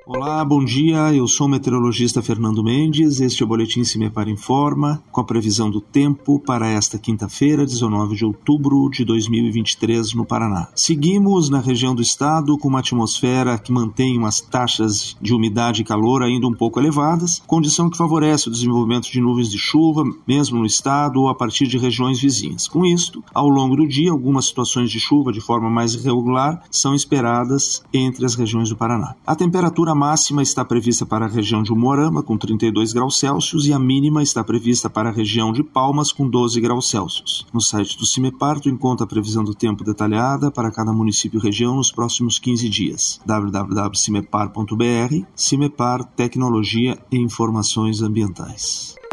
Olá, bom dia, eu sou o meteorologista Fernando Mendes, este é o Boletim Cimepar Informa, com a previsão do tempo para esta quinta-feira, 19 de outubro de 2023, no Paraná. Seguimos na região do estado com uma atmosfera que mantém umas taxas de umidade e calor ainda um pouco elevadas, condição que favorece o desenvolvimento de nuvens de chuva, mesmo no estado ou a partir de regiões vizinhas. Com isto, ao longo do dia, algumas situações de chuva de forma mais irregular são esperadas entre as regiões do Paraná. A temperatura máxima está prevista para a região de Umuarama, com 32 graus Celsius, e a mínima está prevista para a região de Palmas, com 12 graus Celsius. No site do Cimepar, tu encontra a previsão do tempo detalhada para cada município e região nos próximos 15 dias. www.cimepar.br. Cimepar, Tecnologia e Informações Ambientais.